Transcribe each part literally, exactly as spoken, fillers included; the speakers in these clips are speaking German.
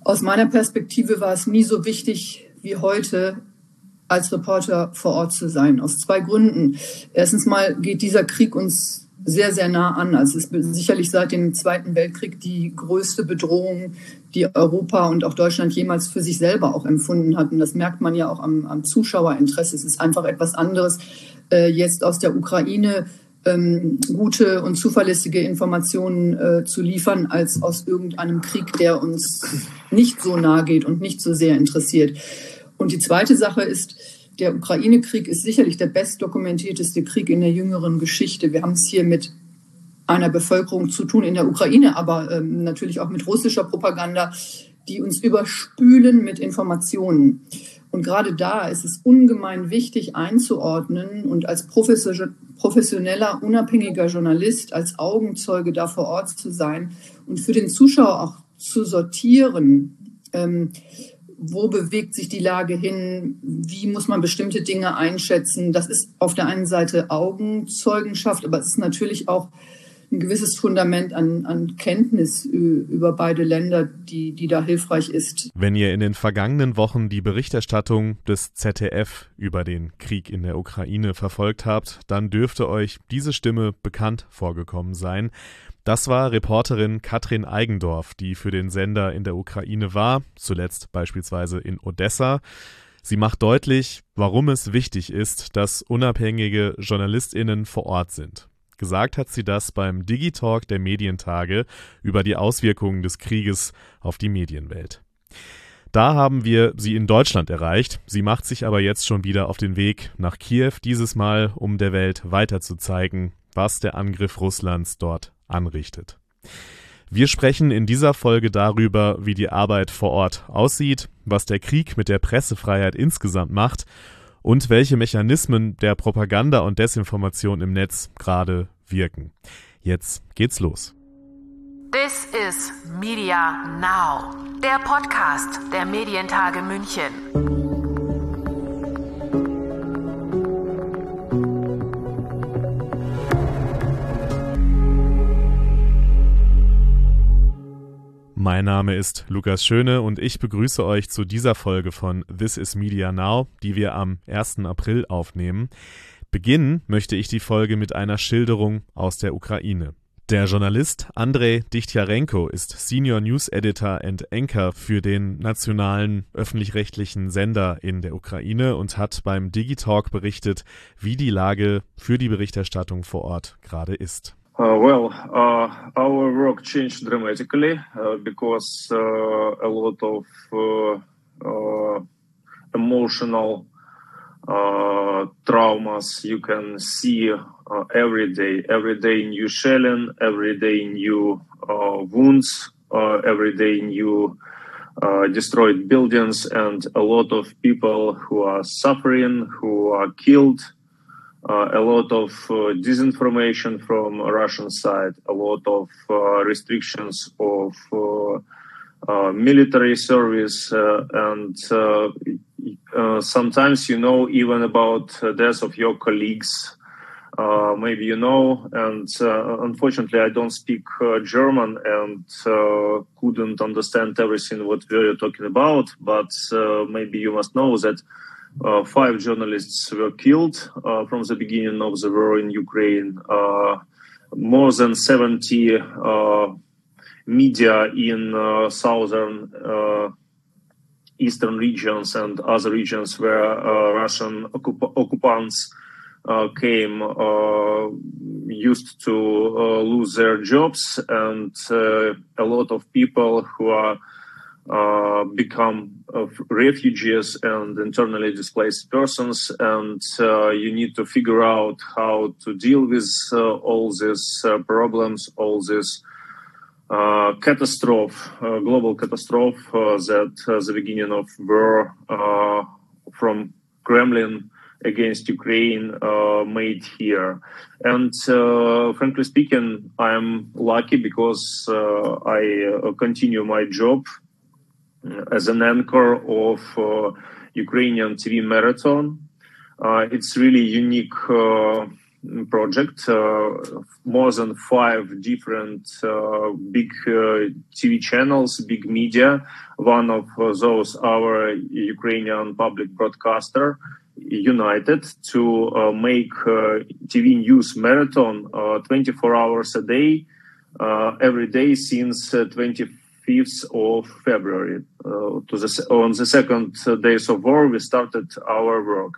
Aus meiner Perspektive war es nie so wichtig wie heute, als Reporter vor Ort zu sein, aus zwei Gründen. Erstens mal geht dieser Krieg uns sehr, sehr nah an. Also es ist sicherlich seit dem Zweiten Weltkrieg die größte Bedrohung, die Europa und auch Deutschland jemals für sich selber auch empfunden hat. Und das merkt man ja auch am, am Zuschauerinteresse. Es ist einfach etwas anderes, äh, jetzt aus der Ukraine ähm, gute und zuverlässige Informationen äh, zu liefern, als aus irgendeinem Krieg, der uns nicht so nahe geht und nicht so sehr interessiert. Und die zweite Sache ist, der Ukraine-Krieg ist sicherlich der bestdokumentierteste Krieg in der jüngeren Geschichte. Wir haben es hier mit einer Bevölkerung zu tun in der Ukraine, aber ähm, natürlich auch mit russischer Propaganda, die uns überspülen mit Informationen. Und gerade da ist es ungemein wichtig einzuordnen und als professioneller, unabhängiger Journalist, als Augenzeuge da vor Ort zu sein und für den Zuschauer auch zu sortieren, ähm, wo bewegt sich die Lage hin, wie muss man bestimmte Dinge einschätzen. Das ist auf der einen Seite Augenzeugenschaft, aber es ist natürlich auch ein gewisses Fundament an, an Kenntnis über beide Länder, die, die da hilfreich ist. Wenn ihr in den vergangenen Wochen die Berichterstattung des Z D F über den Krieg in der Ukraine verfolgt habt, dann dürfte euch diese Stimme bekannt vorgekommen sein. Das war Reporterin Katrin Eigendorf, die für den Sender in der Ukraine war, zuletzt beispielsweise in Odessa. Sie macht deutlich, warum es wichtig ist, dass unabhängige JournalistInnen vor Ort sind. Gesagt hat sie das beim Digitalk der Medientage über die Auswirkungen des Krieges auf die Medienwelt. Da haben wir sie in Deutschland erreicht. Sie macht sich aber jetzt schon wieder auf den Weg nach Kiew, dieses Mal, um der Welt weiterzuzeigen, was der Angriff Russlands dort anrichtet. Wir sprechen in dieser Folge darüber, wie die Arbeit vor Ort aussieht, was der Krieg mit der Pressefreiheit insgesamt macht und welche Mechanismen der Propaganda und Desinformation im Netz gerade wirken. Jetzt geht's los. This is Media Now, der Podcast der Medientage München. Mein Name ist Lukas Schöne und ich begrüße euch zu dieser Folge von This is Media Now, die wir am ersten April aufnehmen. Beginnen möchte ich die Folge mit einer Schilderung aus der Ukraine. Der Journalist Andrei Dichtyarenko ist Senior News Editor and Anchor für den nationalen öffentlich-rechtlichen Sender in der Ukraine und hat beim Digitalk berichtet, wie die Lage für die Berichterstattung vor Ort gerade ist. Uh, well, uh, our work changed dramatically uh, because uh, a lot of uh, uh, emotional uh, traumas you can see uh, every day. Every day new shelling, every day new uh, wounds, uh, every day new uh, destroyed buildings, and a lot of people who are suffering, who are killed. Uh, a lot of uh, disinformation from Russian side, a lot of uh, restrictions of uh, uh, military service, uh, and uh, uh, sometimes you know even about the death of your colleagues. Uh, maybe you know, and uh, unfortunately I don't speak uh, German and uh, couldn't understand everything what we were talking about, but uh, maybe you must know that Uh, five journalists were killed uh, from the beginning of the war in Ukraine. Uh, more than seventy uh, media in uh, southern, uh, eastern regions and other regions where uh, Russian occup- occupants uh, came uh, used to uh, lose their jobs, and uh, a lot of people who are Uh, become uh, refugees and internally displaced persons, and uh, you need to figure out how to deal with uh, all these uh, problems, all this uh, catastrophe, uh, global catastrophe uh, that uh, the beginning of war uh, from Kremlin against Ukraine uh, made here. And uh, frankly speaking, I'm lucky because uh, I uh, continue my job as an anchor of uh, Ukrainian T V marathon. Uh, it's really unique uh, project, uh, more than five different uh, big uh, T V channels, big media. One of those, our Ukrainian public broadcaster, united to uh, make uh, T V news marathon uh, twenty-four hours a day, uh, every day since uh, twenty-fifth of February. Uh, to the, on the second days of war, we started our work.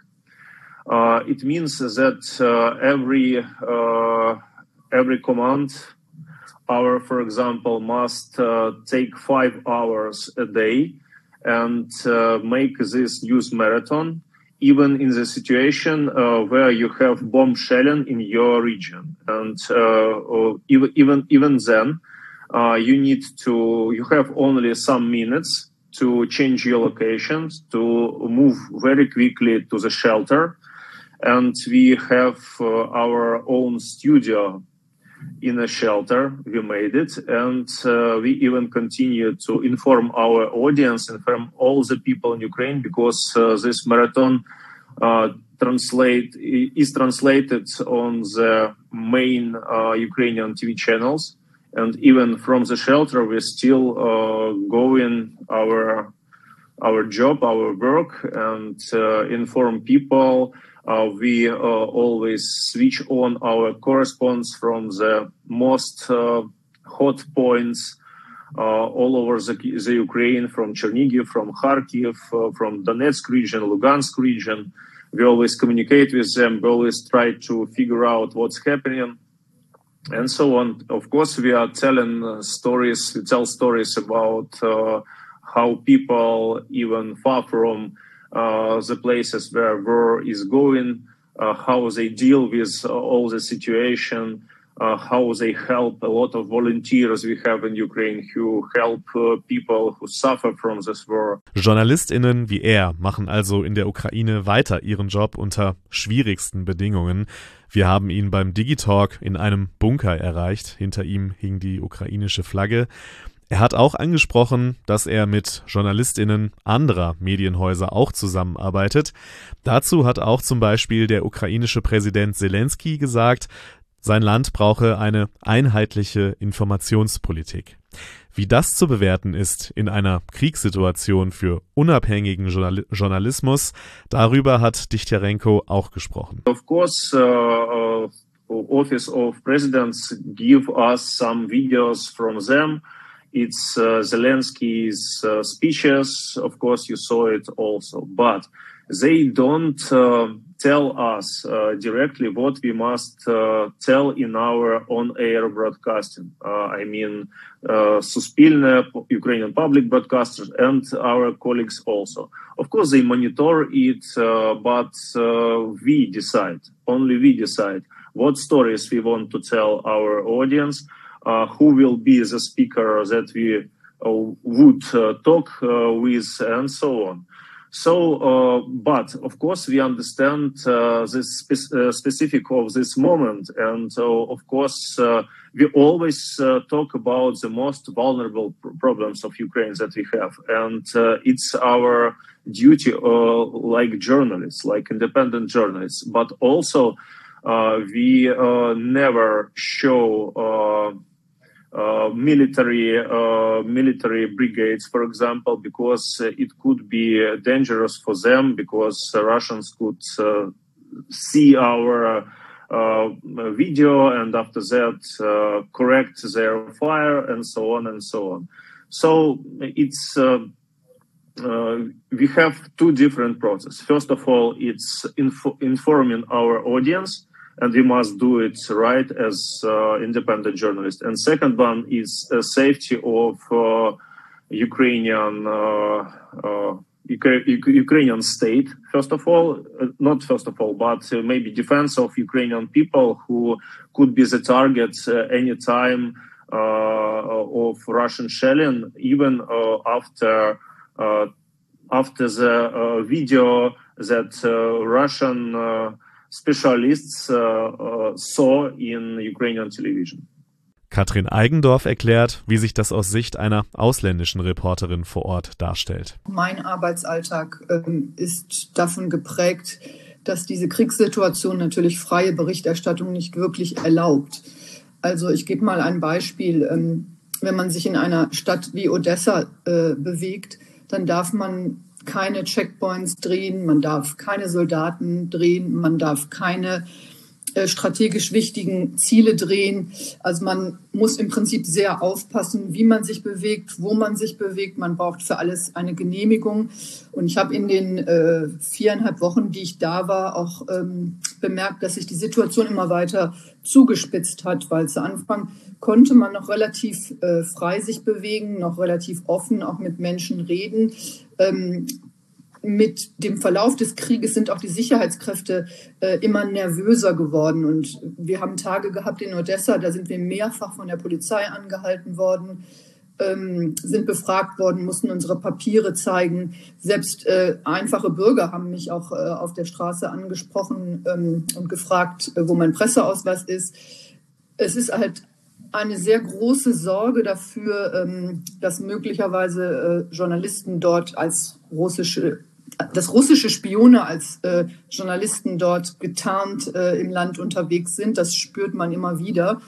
Uh, it means that uh, every uh, every command, our, for example, must uh, take five hours a day and uh, make this news marathon, even in the situation uh, where you have bomb shelling in your region. And uh, even even even then, uh, you need to you have only some minutes to change your locations, to move very quickly to the shelter. And we have uh, our own studio in a shelter. We made it, and uh, we even continue to inform our audience, inform all the people in Ukraine, because uh, this marathon uh, translate is translated on the main uh, Ukrainian T V channels, and even from the shelter, we're still uh, going our our job, our work, and uh, inform people. Uh, we uh, always switch on our correspondents from the most uh, hot points uh, all over the, the Ukraine, from Chernihiv, from Kharkiv, uh, from Donetsk region, Lugansk region. We always communicate with them. We always try to figure out what's happening, and so on. Of course, we are telling uh, stories. We tell stories about uh, how people, even far from Uh, the places where war is going, uh, how they deal with uh, all the situation, uh, how they help. A lot of volunteers we have in Ukraine who help uh, people who suffer from this war. JournalistInnen wie er machen also in der Ukraine weiter ihren Job unter schwierigsten Bedingungen. Wir haben ihn beim Digitalk in einem Bunker erreicht. Hinter ihm hing die ukrainische Flagge. Er hat auch angesprochen, dass er mit JournalistInnen anderer Medienhäuser auch zusammenarbeitet. Dazu hat auch zum Beispiel der ukrainische Präsident Zelensky gesagt, sein Land brauche eine einheitliche Informationspolitik. Wie das zu bewerten ist in einer Kriegssituation für unabhängigen Journal- Journalismus, darüber hat Dichtyarenko auch gesprochen. Of course, uh, uh, Office of Presidents give us some videos from them. It's uh, Zelensky's uh, speeches. Of course, you saw it also, but they don't uh, tell us uh, directly what we must uh, tell in our on-air broadcasting. Uh, I mean, uh, Suspilne, Ukrainian public broadcasters, and our colleagues also. Of course, they monitor it, uh, but uh, we decide, only we decide what stories we want to tell our audience. Uh, who will be the speaker that we uh, would uh, talk uh, with, and so on. So, uh, but of course, we understand uh, the spe- uh, specific of this moment, and uh, of course, uh, we always uh, talk about the most vulnerable pr- problems of Ukraine that we have, and uh, it's our duty, uh, like journalists, like independent journalists, but also uh, we uh, never show. Uh, Uh, military uh, military brigades, for example, because uh, it could be uh, dangerous for them, because uh, Russians could uh, see our uh, video and after that uh, correct their fire and so on and so on. So it's uh, uh, we have two different processes. First of all, it's info- informing our audience. And we must do it right as uh, independent journalists. And second one is uh, safety of uh, Ukrainian uh, uh, Uk- Ukrainian state. First of all, uh, not first of all, but uh, maybe defense of Ukrainian people who could be the target uh, any time uh, of Russian shelling, even uh, after uh, after the uh, video that uh, Russian uh, specialists uh, uh, saw in Ukrainian television. Katrin Eigendorf erklärt, wie sich das aus Sicht einer ausländischen Reporterin vor Ort darstellt. Mein Arbeitsalltag ähm, ist davon geprägt, dass diese Kriegssituation natürlich freie Berichterstattung nicht wirklich erlaubt. Also ich gebe mal ein Beispiel. Wenn man sich in einer Stadt wie Odessa äh, bewegt, dann darf man keine Checkpoints drehen, man darf keine Soldaten drehen, man darf keine äh, strategisch wichtigen Ziele drehen. Also man muss im Prinzip sehr aufpassen, wie man sich bewegt, wo man sich bewegt. Man braucht für alles eine Genehmigung. Und ich habe in den äh, viereinhalb Wochen, die ich da war, auch ähm, bemerkt, dass sich die Situation immer weiter zugespitzt hat, weil zu Anfang konnte man noch relativ äh, frei sich bewegen, noch relativ offen auch mit Menschen reden. Ähm, mit dem Verlauf des Krieges sind auch die Sicherheitskräfte äh, immer nervöser geworden. Und wir haben Tage gehabt in Odessa, da sind wir mehrfach von der Polizei angehalten worden, ähm, sind befragt worden, mussten unsere Papiere zeigen. Selbst äh, einfache Bürger haben mich auch äh, auf der Straße angesprochen ähm, und gefragt, äh, wo mein Presseausweis ist. Es ist halt eine sehr große Sorge dafür, ähm, dass möglicherweise äh, Journalisten dort als russische, dass russische Spione als äh, Journalisten dort getarnt äh, im Land unterwegs sind. Das spürt man immer wieder.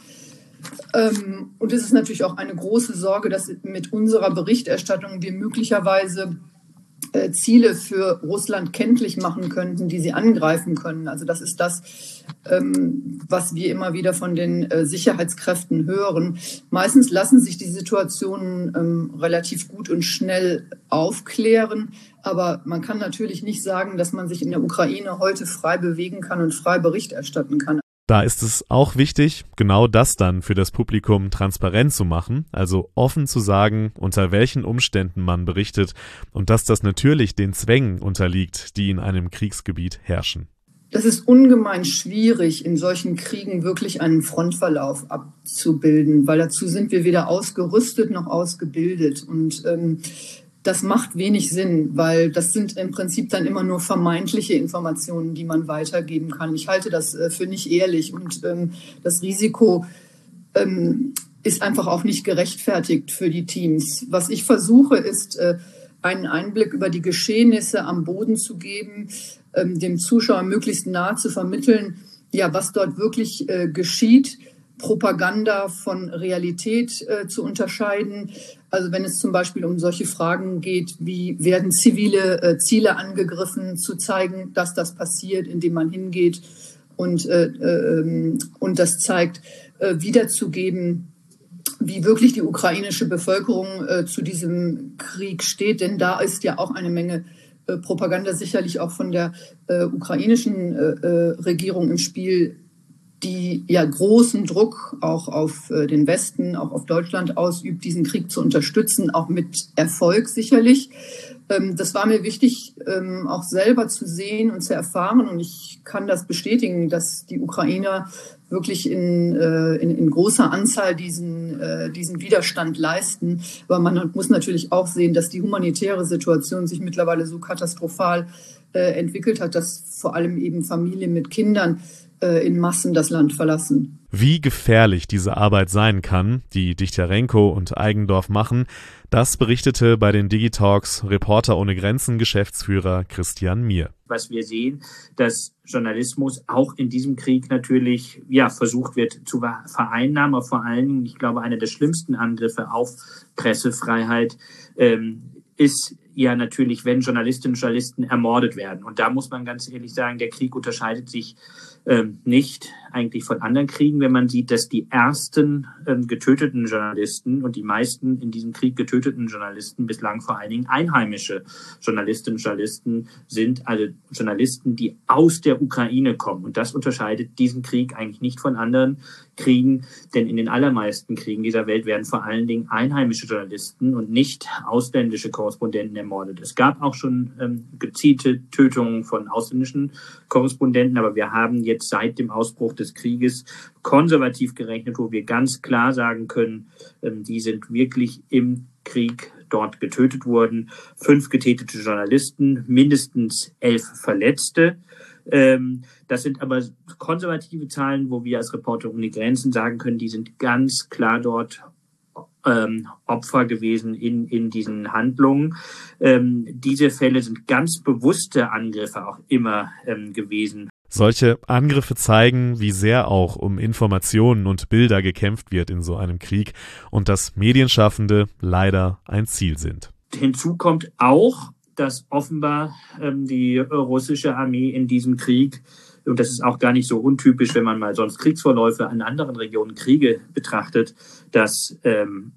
Ähm, und es ist natürlich auch eine große Sorge, dass mit unserer Berichterstattung wir möglicherweise äh, Ziele für Russland kenntlich machen könnten, die sie angreifen können. Also das ist das, ähm, was wir immer wieder von den äh, Sicherheitskräften hören. Meistens lassen sich die Situationen ähm, relativ gut und schnell aufklären. Aber man kann natürlich nicht sagen, dass man sich in der Ukraine heute frei bewegen kann und frei Bericht erstatten kann. Da ist es auch wichtig, genau das dann für das Publikum transparent zu machen, also offen zu sagen, unter welchen Umständen man berichtet und dass das natürlich den Zwängen unterliegt, die in einem Kriegsgebiet herrschen. Das ist ungemein schwierig, in solchen Kriegen wirklich einen Frontverlauf abzubilden, weil dazu sind wir weder ausgerüstet noch ausgebildet. Und ähm, das macht wenig Sinn, weil das sind im Prinzip dann immer nur vermeintliche Informationen, die man weitergeben kann. Ich halte das äh, für nicht ehrlich und ähm, das Risiko ähm, ist einfach auch nicht gerechtfertigt für die Teams. Was ich versuche, ist, äh, einen Einblick über die Geschehnisse am Boden zu geben, ähm, dem Zuschauer möglichst nah zu vermitteln, ja, was dort wirklich äh, geschieht, Propaganda von Realität äh, zu unterscheiden. Also wenn es zum Beispiel um solche Fragen geht, wie werden zivile äh, Ziele angegriffen, zu zeigen, dass das passiert, indem man hingeht und, äh, äh, und das zeigt, äh, wiederzugeben, wie wirklich die ukrainische Bevölkerung äh, zu diesem Krieg steht. Denn da ist ja auch eine Menge äh, Propaganda sicherlich auch von der äh, ukrainischen äh, äh, Regierung im Spiel, die ja großen Druck auch auf äh, den Westen, auch auf Deutschland ausübt, diesen Krieg zu unterstützen, auch mit Erfolg sicherlich. Ähm, das war mir wichtig, ähm, auch selber zu sehen und zu erfahren. Und ich kann das bestätigen, dass die Ukrainer wirklich in, äh, in, in großer Anzahl diesen, äh, diesen Widerstand leisten. Aber man muss natürlich auch sehen, dass die humanitäre Situation sich mittlerweile so katastrophal äh, entwickelt hat, dass vor allem eben Familien mit Kindern in Massen das Land verlassen. Wie gefährlich diese Arbeit sein kann, die Dichterенko und Eigendorf machen, das berichtete bei den Digitalks Reporter ohne Grenzen Geschäftsführer Christian Mier. Was wir sehen, dass Journalismus auch in diesem Krieg natürlich ja versucht wird zu vereinnahmen, aber vor allen Dingen, ich glaube, einer der schlimmsten Angriffe auf Pressefreiheit ähm, ist ja natürlich, wenn Journalistinnen und Journalisten ermordet werden. Und da muss man ganz ehrlich sagen, der Krieg unterscheidet sich ähm, nicht eigentlich von anderen Kriegen, wenn man sieht, dass die ersten ähm, getöteten Journalisten und die meisten in diesem Krieg getöteten Journalisten bislang vor allen Dingen einheimische Journalistinnen und Journalisten sind, also Journalisten, die aus der Ukraine kommen. Und das unterscheidet diesen Krieg eigentlich nicht von anderen Kriegen, denn in den allermeisten Kriegen dieser Welt werden vor allen Dingen einheimische Journalisten und nicht ausländische Korrespondenten ermordet. Es gab auch schon ähm, gezielte Tötungen von ausländischen Korrespondenten, aber wir haben jetzt seit dem Ausbruch des Krieges konservativ gerechnet, wo wir ganz klar sagen können, ähm, die sind wirklich im Krieg dort getötet worden. Fünf getötete Journalisten, mindestens elf Verletzte. Ähm, das sind aber konservative Zahlen, wo wir als Reporter ohne Grenzen sagen können, die sind ganz klar dort ähm, Opfer gewesen in, in diesen Handlungen. Ähm, diese Fälle sind ganz bewusste Angriffe auch immer ähm, gewesen. Solche Angriffe zeigen, wie sehr auch um Informationen und Bilder gekämpft wird in so einem Krieg und dass Medienschaffende leider ein Ziel sind. Hinzu kommt auch, dass offenbar ähm, die russische Armee in diesem Krieg, und das ist auch gar nicht so untypisch, wenn man mal sonst Kriegsverläufe an anderen Regionen, Kriege betrachtet, dass ähm,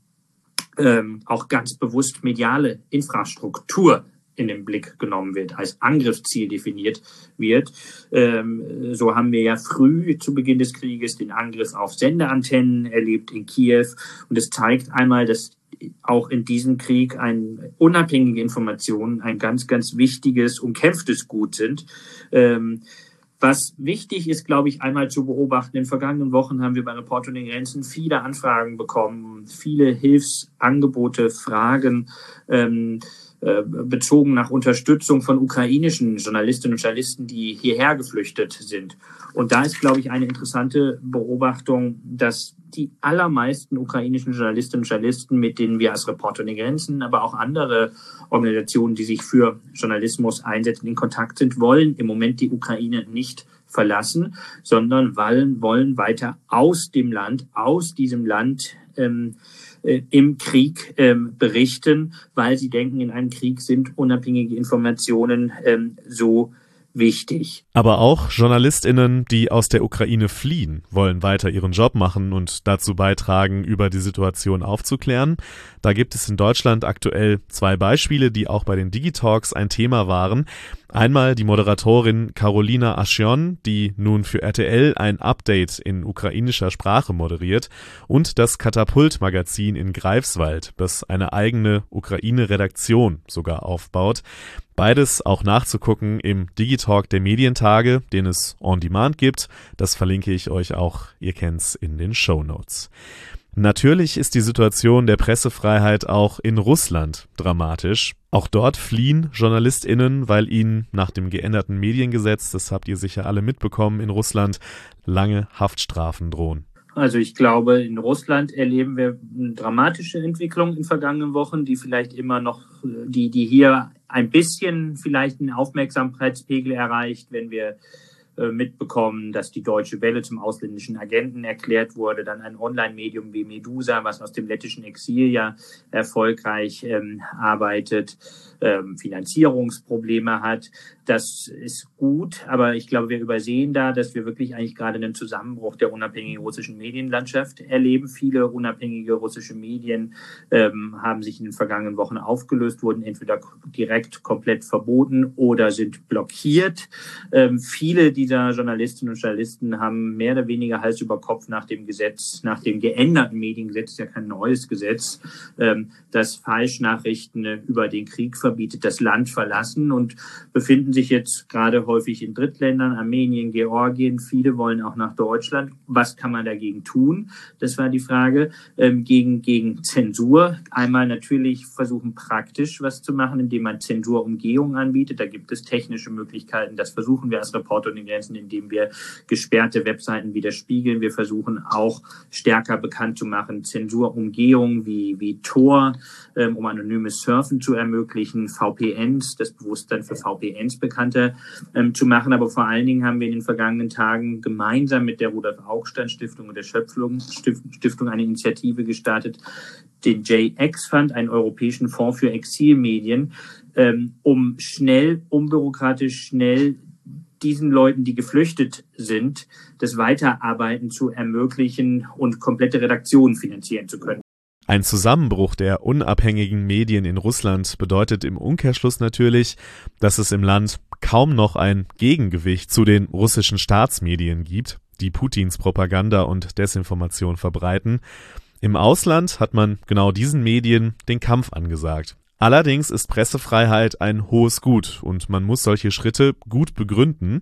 ähm, auch ganz bewusst mediale Infrastruktur in den Blick genommen wird, als Angriffsziel definiert wird. Ähm, so haben wir ja früh zu Beginn des Krieges den Angriff auf Sendeantennen erlebt in Kiew. Und es zeigt einmal, dass auch in diesem Krieg ein, unabhängige Informationen ein ganz, ganz wichtiges, umkämpftes Gut sind. Ähm, Was wichtig ist, glaube ich, einmal zu beobachten, in den vergangenen Wochen haben wir bei Reporter ohne Grenzen viele Anfragen bekommen, viele Hilfsangebote, Fragen ähm, äh, bezogen nach Unterstützung von ukrainischen Journalistinnen und Journalisten, die hierher geflüchtet sind. Und da ist, glaube ich, eine interessante Beobachtung, dass die allermeisten ukrainischen Journalistinnen und Journalisten, mit denen wir als Reporter ohne Grenzen, aber auch andere Organisationen, die sich für Journalismus einsetzen, in Kontakt sind, wollen im Moment die Ukraine nicht verlassen, sondern wollen, wollen weiter aus dem Land, aus diesem Land ähm, äh, im Krieg ähm, berichten, weil sie denken, in einem Krieg sind unabhängige Informationen ähm, so wichtig. Aber auch JournalistInnen, die aus der Ukraine fliehen, wollen weiter ihren Job machen und dazu beitragen, über die Situation aufzuklären. Da gibt es in Deutschland aktuell zwei Beispiele, die auch bei den Digitalks ein Thema waren. Einmal die Moderatorin Karolina Aschion, die nun für R T L ein Update in ukrainischer Sprache moderiert, und das Katapult-Magazin in Greifswald, das eine eigene Ukraine-Redaktion sogar aufbaut. Beides auch nachzugucken im Digitalk der Medientage, den es on demand gibt. Das verlinke ich euch auch, ihr kennt's, in den Shownotes. Natürlich ist die Situation der Pressefreiheit auch in Russland dramatisch. Auch dort fliehen JournalistInnen, weil ihnen nach dem geänderten Mediengesetz, das habt ihr sicher alle mitbekommen, in Russland lange Haftstrafen drohen. Also ich glaube, in Russland erleben wir eine dramatische Entwicklung in den vergangenen Wochen, die vielleicht immer noch, die, die hier ein bisschen vielleicht einen Aufmerksamkeitspegel erreicht, wenn wir mitbekommen, dass die Deutsche Welle zum ausländischen Agenten erklärt wurde, dann ein Online-Medium wie Medusa, was aus dem lettischen Exil ja erfolgreich ähm, arbeitet, ähm, Finanzierungsprobleme hat. Das ist gut, aber ich glaube, wir übersehen da, dass wir wirklich eigentlich gerade einen Zusammenbruch der unabhängigen russischen Medienlandschaft erleben. Viele unabhängige russische Medien ähm, haben sich in den vergangenen Wochen aufgelöst, wurden entweder direkt komplett verboten oder sind blockiert. Ähm, viele dieser Journalistinnen und Journalisten haben mehr oder weniger Hals über Kopf nach dem Gesetz, nach dem geänderten Mediengesetz, ist ja kein neues Gesetz, ähm, das Falschnachrichten über den Krieg verbietet, das Land verlassen und befinden sich jetzt gerade häufig in Drittländern, Armenien, Georgien. Viele wollen auch nach Deutschland. Was kann man dagegen tun? Das war die Frage. Ähm, gegen, gegen Zensur. Einmal natürlich versuchen, praktisch was zu machen, indem man Zensurumgehungen anbietet. Da gibt es technische Möglichkeiten. Das versuchen wir als Reporter ohne Grenzen, indem wir gesperrte Webseiten widerspiegeln. Wir versuchen auch stärker bekannt zu machen, Zensurumgehungen wie, wie Tor, ähm, um anonymes Surfen zu ermöglichen, V P Ns, das Bewusstsein für V P Ns bekannter ähm, zu machen. Aber vor allen Dingen haben wir in den vergangenen Tagen gemeinsam mit der Rudolf-Augstein-Stiftung und der Schöpflung-Stiftung eine Initiative gestartet, den J X Fund, einen europäischen Fonds für Exilmedien, ähm, um schnell, unbürokratisch, schnell diesen Leuten, die geflüchtet sind, das Weiterarbeiten zu ermöglichen und komplette Redaktionen finanzieren zu können. Ein Zusammenbruch der unabhängigen Medien in Russland bedeutet im Umkehrschluss natürlich, dass es im Land kaum noch ein Gegengewicht zu den russischen Staatsmedien gibt, die Putins Propaganda und Desinformation verbreiten. Im Ausland hat man genau diesen Medien den Kampf angesagt. Allerdings ist Pressefreiheit ein hohes Gut und man muss solche Schritte gut begründen.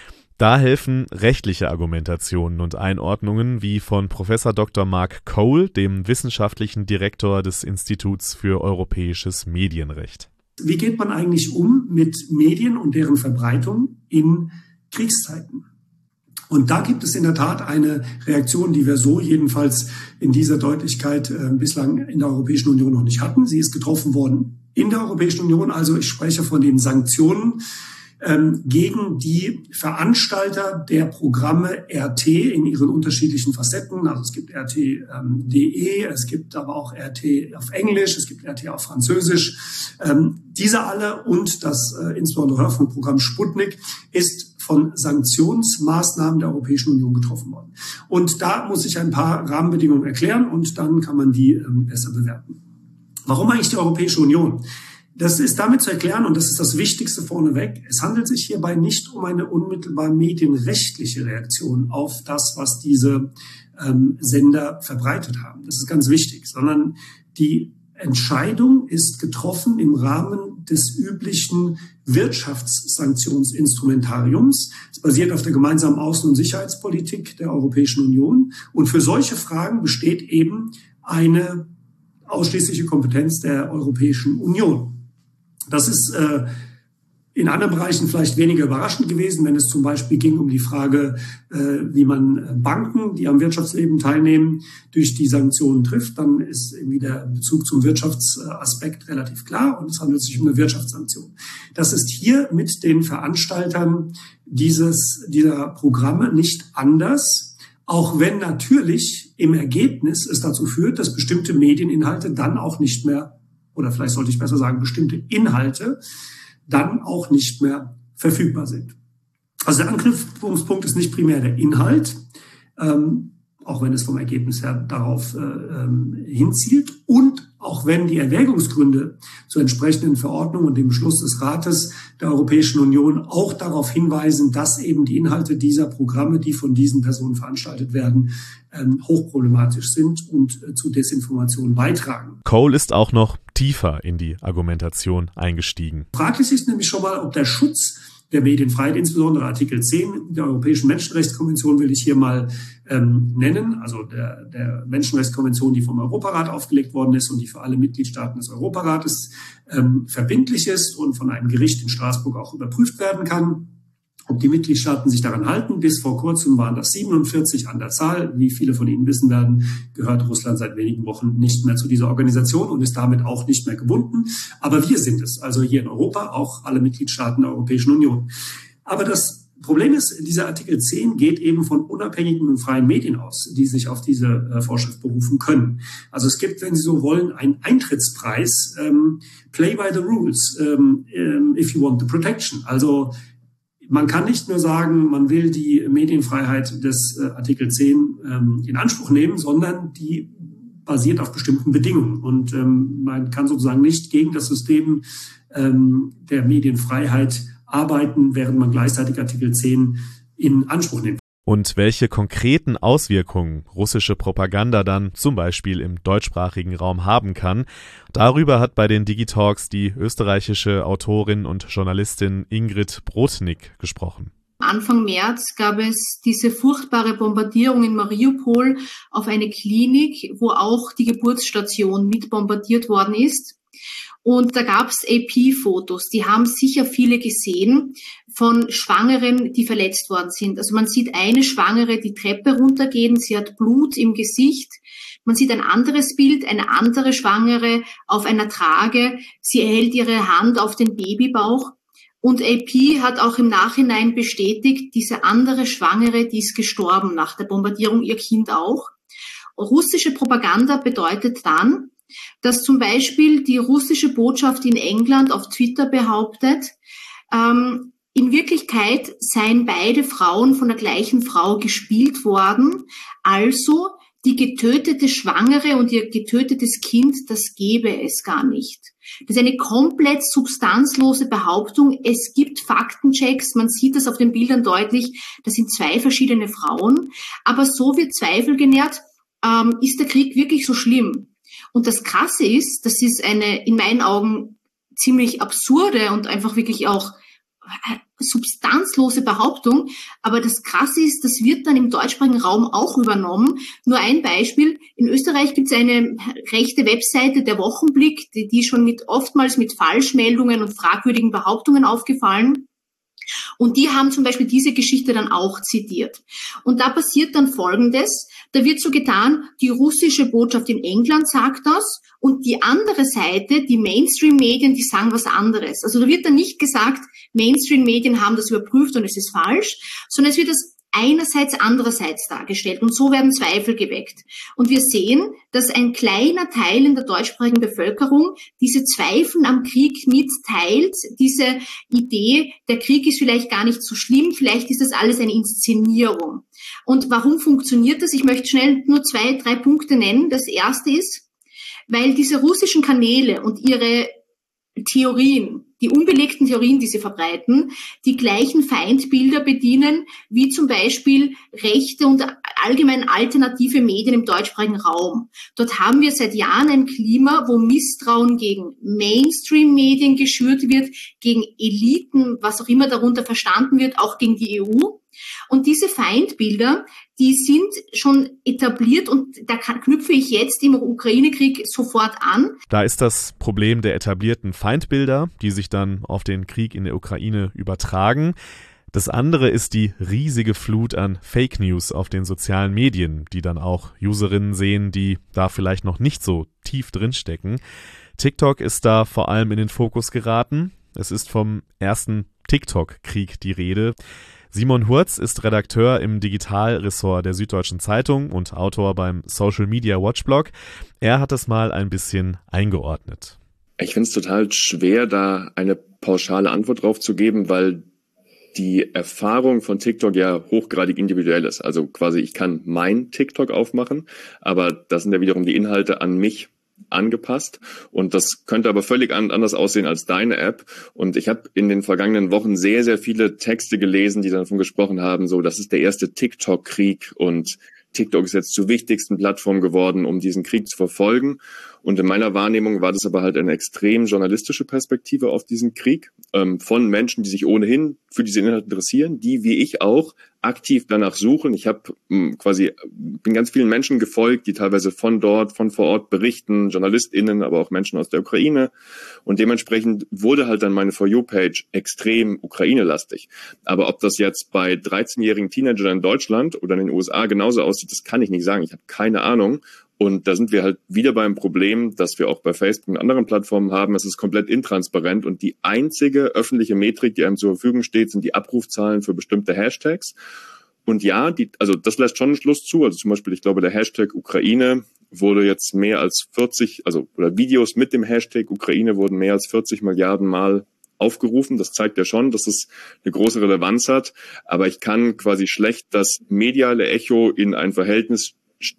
Da helfen rechtliche Argumentationen und Einordnungen wie von Professor Doktor Mark Cole, dem wissenschaftlichen Direktor des Instituts für europäisches Medienrecht. Wie geht man eigentlich um mit Medien und deren Verbreitung in Kriegszeiten? Und da gibt es in der Tat eine Reaktion, die wir so jedenfalls in dieser Deutlichkeit äh, bislang in der Europäischen Union noch nicht hatten. Sie ist getroffen worden in der Europäischen Union. Also ich spreche von den Sanktionen ähm, gegen die Veranstalter der Programme R T in ihren unterschiedlichen Facetten. Also es gibt R T punkt de, es gibt aber auch R T auf Englisch, es gibt R T auf Französisch. Ähm, diese alle und das äh, insbesondere Hörfunkprogramm Sputnik ist von Sanktionsmaßnahmen der Europäischen Union getroffen worden. Und da muss ich ein paar Rahmenbedingungen erklären und dann kann man die ähm, besser bewerten. Warum eigentlich die Europäische Union? Das ist damit zu erklären, und das ist das Wichtigste vorneweg, es handelt sich hierbei nicht um eine unmittelbar medienrechtliche Reaktion auf das, was diese ähm, Sender verbreitet haben. Das ist ganz wichtig, sondern die Entscheidung ist getroffen im Rahmen des üblichen Wirtschaftssanktionsinstrumentariums. Es basiert auf der gemeinsamen Außen- und Sicherheitspolitik der Europäischen Union. Und für solche Fragen besteht eben eine ausschließliche Kompetenz der Europäischen Union. Das ist äh, in anderen Bereichen vielleicht weniger überraschend gewesen, wenn es zum Beispiel ging um die Frage, äh, wie man Banken, die am Wirtschaftsleben teilnehmen, durch die Sanktionen trifft. Dann ist irgendwie der Bezug zum Wirtschaftsaspekt relativ klar und es handelt sich um eine Wirtschaftssanktion. Das ist hier mit den Veranstaltern dieses, dieser Programme nicht anders, auch wenn natürlich im Ergebnis es dazu führt, dass bestimmte Medieninhalte dann auch nicht mehr, oder vielleicht sollte ich besser sagen, bestimmte Inhalte dann auch nicht mehr verfügbar sind. Also der Anknüpfungspunkt ist nicht primär der Inhalt, ähm, auch wenn es vom Ergebnis her darauf äh, ähm, hinzielt und auch wenn die Erwägungsgründe zur entsprechenden Verordnung und dem Beschluss des Rates der Europäischen Union auch darauf hinweisen, dass eben die Inhalte dieser Programme, die von diesen Personen veranstaltet werden, ähm, hochproblematisch sind und äh, zu Desinformation beitragen. Cole ist auch noch tiefer in die Argumentation eingestiegen. Fraglich ist nämlich schon mal, ob der Schutz der Medienfreiheit, insbesondere Artikel zehn der Europäischen Menschenrechtskonvention will ich hier mal ähm, nennen, also der, der Menschenrechtskonvention, die vom Europarat aufgelegt worden ist und die für alle Mitgliedstaaten des Europarates ähm, verbindlich ist und von einem Gericht in Straßburg auch überprüft werden kann, ob die Mitgliedstaaten sich daran halten. Bis vor kurzem waren das siebenundvierzig an der Zahl. Wie viele von Ihnen wissen werden, gehört Russland seit wenigen Wochen nicht mehr zu dieser Organisation und ist damit auch nicht mehr gebunden. Aber wir sind es, also hier in Europa, auch alle Mitgliedstaaten der Europäischen Union. Aber das Problem ist, dieser Artikel zehn geht eben von unabhängigen und freien Medien aus, die sich auf diese äh, Vorschrift berufen können. Also es gibt, wenn Sie so wollen, einen Eintrittspreis, ähm, play by the rules, ähm, if you want the protection. Also man kann nicht nur sagen, man will die Medienfreiheit des äh, Artikel zehn ähm, in Anspruch nehmen, sondern die basiert auf bestimmten Bedingungen. Und ähm, man kann sozusagen nicht gegen das System ähm, der Medienfreiheit arbeiten, während man gleichzeitig Artikel zehn in Anspruch nimmt. Und welche konkreten Auswirkungen russische Propaganda dann zum Beispiel im deutschsprachigen Raum haben kann, darüber hat bei den Digitalks die österreichische Autorin und Journalistin Ingrid Brodnik gesprochen. Anfang März gab es diese furchtbare Bombardierung in Mariupol auf eine Klinik, wo auch die Geburtsstation mit bombardiert worden ist. Und da gab es A P-Fotos, die haben sicher viele gesehen, von Schwangeren, die verletzt worden sind. Also man sieht eine Schwangere die Treppe runtergehen, sie hat Blut im Gesicht. Man sieht ein anderes Bild, eine andere Schwangere auf einer Trage, sie hält ihre Hand auf den Babybauch. Und A P hat auch im Nachhinein bestätigt, diese andere Schwangere, die ist gestorben nach der Bombardierung, ihr Kind auch. Russische Propaganda bedeutet dann, dass zum Beispiel die russische Botschaft in England auf Twitter behauptet, ähm, in Wirklichkeit seien beide Frauen von der gleichen Frau gespielt worden, also die getötete Schwangere und ihr getötetes Kind, das gäbe es gar nicht. Das ist eine komplett substanzlose Behauptung. Es gibt Faktenchecks, man sieht das auf den Bildern deutlich, das sind zwei verschiedene Frauen, aber so wird Zweifel genährt, ähm, ist der Krieg wirklich so schlimm? Und das Krasse ist, das ist eine in meinen Augen ziemlich absurde und einfach wirklich auch substanzlose Behauptung. Aber das Krasse ist, das wird dann im deutschsprachigen Raum auch übernommen. Nur ein Beispiel. In Österreich gibt es eine rechte Webseite, der Wochenblick, die, die schon mit oftmals mit Falschmeldungen und fragwürdigen Behauptungen aufgefallen. Und die haben zum Beispiel diese Geschichte dann auch zitiert. Und da passiert dann Folgendes. Da wird so getan, die russische Botschaft in England sagt das und die andere Seite, die Mainstream-Medien, die sagen was anderes. Also da wird dann nicht gesagt, Mainstream-Medien haben das überprüft und es ist falsch, sondern es wird das einerseits, andererseits dargestellt. Und so werden Zweifel geweckt. Und wir sehen, dass ein kleiner Teil in der deutschsprachigen Bevölkerung diese Zweifel am Krieg mitteilt, diese Idee, der Krieg ist vielleicht gar nicht so schlimm, vielleicht ist das alles eine Inszenierung. Und warum funktioniert das? Ich möchte schnell nur zwei, drei Punkte nennen. Das erste ist, weil diese russischen Kanäle und ihre Theorien, die unbelegten Theorien, die sie verbreiten, die gleichen Feindbilder bedienen, wie zum Beispiel rechte und allgemein alternative Medien im deutschsprachigen Raum. Dort haben wir seit Jahren ein Klima, wo Misstrauen gegen Mainstream-Medien geschürt wird, gegen Eliten, was auch immer darunter verstanden wird, auch gegen die E U. Und diese Feindbilder, die sind schon etabliert und da knüpfe ich jetzt im Ukraine-Krieg sofort an. Da ist das Problem der etablierten Feindbilder, die sich dann auf den Krieg in der Ukraine übertragen. Das andere ist die riesige Flut an Fake News auf den sozialen Medien, die dann auch Userinnen sehen, die da vielleicht noch nicht so tief drinstecken. TikTok ist da vor allem in den Fokus geraten. Es ist vom ersten TikTok-Krieg die Rede. Simon Hurz ist Redakteur im Digitalressort der Süddeutschen Zeitung und Autor beim Social Media Watch Blog. Er hat es mal ein bisschen eingeordnet. Ich finde es total schwer, da eine pauschale Antwort drauf zu geben, weil die Erfahrung von TikTok ja hochgradig individuell ist. Also quasi, ich kann mein TikTok aufmachen, aber das sind ja wiederum die Inhalte an mich angepasst und das könnte aber völlig anders aussehen als deine App und ich habe in den vergangenen Wochen sehr, sehr viele Texte gelesen, die davon gesprochen haben, so das ist der erste TikTok-Krieg und TikTok ist jetzt zur wichtigsten Plattform geworden, um diesen Krieg zu verfolgen. Und in meiner Wahrnehmung war das aber halt eine extrem journalistische Perspektive auf diesen Krieg ähm, von Menschen, die sich ohnehin für diese Inhalte interessieren, die wie ich auch aktiv danach suchen. Ich habe quasi bin ganz vielen Menschen gefolgt, die teilweise von dort, von vor Ort berichten, JournalistInnen, aber auch Menschen aus der Ukraine. Und dementsprechend wurde halt dann meine For You-Page extrem Ukraine-lastig. Aber ob das jetzt bei dreizehnjährigen Teenagern in Deutschland oder in den U S A genauso aussieht, das kann ich nicht sagen. Ich habe keine Ahnung. Und da sind wir halt wieder beim Problem, das wir auch bei Facebook und anderen Plattformen haben. Es ist komplett intransparent und die einzige öffentliche Metrik, die einem zur Verfügung steht, sind die Abrufzahlen für bestimmte Hashtags. Und ja, die, also das lässt schon einen Schluss zu. Also zum Beispiel, ich glaube, der Hashtag Ukraine wurde jetzt mehr als vierzig, also oder Videos mit dem Hashtag Ukraine wurden mehr als vierzig Milliarden Mal aufgerufen. Das zeigt ja schon, dass es eine große Relevanz hat. Aber ich kann quasi schlecht das mediale Echo in ein Verhältnis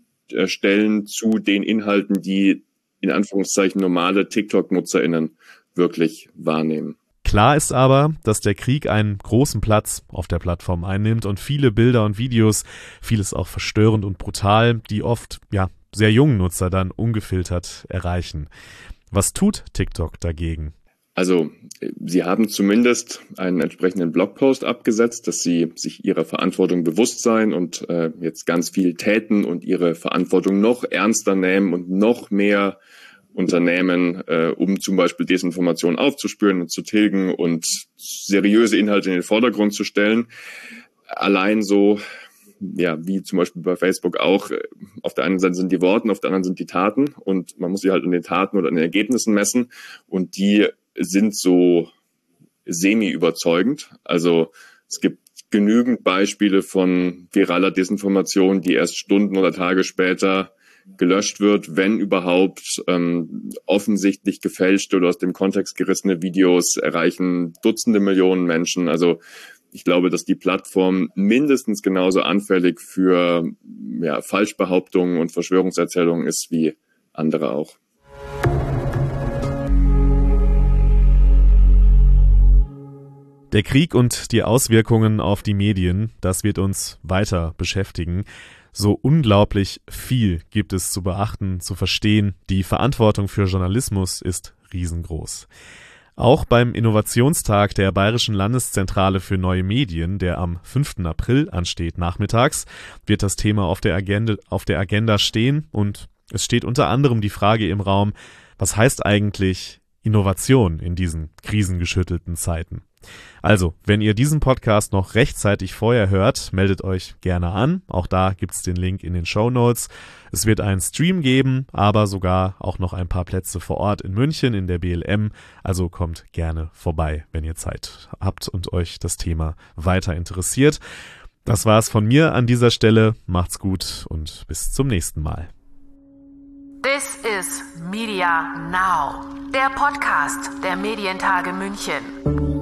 stellen zu den Inhalten, die in Anführungszeichen normale TikTok-NutzerInnen wirklich wahrnehmen. Klar ist aber, dass der Krieg einen großen Platz auf der Plattform einnimmt und viele Bilder und Videos, vieles auch verstörend und brutal, die oft ja sehr jungen Nutzer dann ungefiltert erreichen. Was tut TikTok dagegen? Also, sie haben zumindest einen entsprechenden Blogpost abgesetzt, dass sie sich ihrer Verantwortung bewusst sein und äh, jetzt ganz viel täten und ihre Verantwortung noch ernster nehmen und noch mehr unternehmen, äh, um zum Beispiel Desinformation aufzuspüren und zu tilgen und seriöse Inhalte in den Vordergrund zu stellen. Allein so, ja, wie zum Beispiel bei Facebook auch, auf der einen Seite sind die Worte, auf der anderen sind die Taten und man muss sie halt an den Taten oder an den Ergebnissen messen und die sind so semi-überzeugend. Also es gibt genügend Beispiele von viraler Desinformation, die erst Stunden oder Tage später gelöscht wird, wenn überhaupt. Ähm, offensichtlich gefälschte oder aus dem Kontext gerissene Videos erreichen Dutzende Millionen Menschen. Also ich glaube, dass die Plattform mindestens genauso anfällig für ja, Falschbehauptungen und Verschwörungserzählungen ist wie andere auch. Der Krieg und die Auswirkungen auf die Medien, das wird uns weiter beschäftigen. So unglaublich viel gibt es zu beachten, zu verstehen. Die Verantwortung für Journalismus ist riesengroß. Auch beim Innovationstag der Bayerischen Landeszentrale für neue Medien, der am fünften April ansteht nachmittags, wird das Thema auf der Agenda, auf der Agenda stehen und es steht unter anderem die Frage im Raum, was heißt eigentlich Innovation in diesen krisengeschüttelten Zeiten? Also, wenn ihr diesen Podcast noch rechtzeitig vorher hört, meldet euch gerne an. Auch da gibt's den Link in den Shownotes. Es wird einen Stream geben, aber sogar auch noch ein paar Plätze vor Ort in München in der B L M. Also kommt gerne vorbei, wenn ihr Zeit habt und euch das Thema weiter interessiert. Das war's von mir an dieser Stelle. Macht's gut und bis zum nächsten Mal. This is Media Now, der Podcast der Medientage München.